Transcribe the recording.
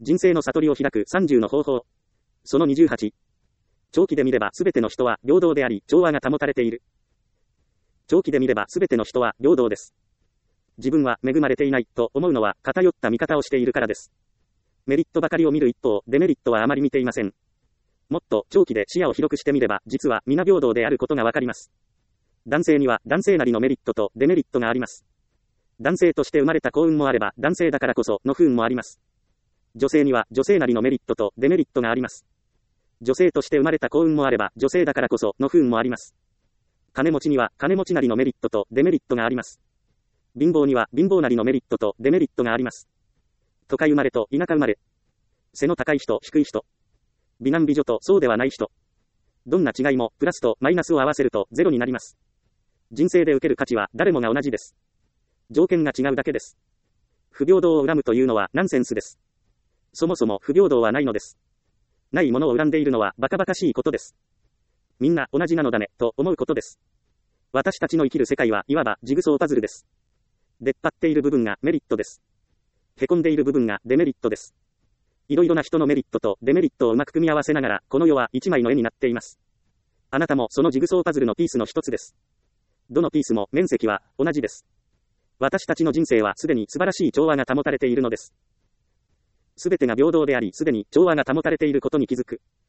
人生の悟りを開く30の方法。その28。長期で見ればすべての人は平等であり、調和が保たれている。長期で見ればすべての人は平等です。自分は恵まれていないと思うのは偏った見方をしているからです。メリットばかりを見る一方、デメリットはあまり見ていません。もっと長期で視野を広くしてみれば、実は皆平等であることがわかります。男性には男性なりのメリットとデメリットがあります。男性として生まれた幸運もあれば、男性だからこその不運もあります。女性には女性なりのメリットとデメリットがあります。女性として生まれた幸運もあれば、女性だからこその不運もあります。金持ちには金持ちなりのメリットとデメリットがあります。貧乏には貧乏なりのメリットとデメリットがあります。都会生まれと田舎生まれ。背の高い人、低い人。美男美女とそうではない人。どんな違いもプラスとマイナスを合わせるとゼロになります。人生で受ける価値は誰もが同じです。条件が違うだけです。不平等を恨むというのはナンセンスです。そもそも不平等はないのです。ないものを恨んでいるのはバカバカしいことです。みんな同じなのだね、と思うことです。私たちの生きる世界はいわばジグソーパズルです。出っ張っている部分がメリットです。へこんでいる部分がデメリットです。いろいろな人のメリットとデメリットをうまく組み合わせながら、この世は一枚の絵になっています。あなたもそのジグソーパズルのピースの一つです。どのピースも面積は同じです。私たちの人生はすでに素晴らしい調和が保たれているのです。すべてが平等であり、すでに調和が保たれていることに気づく。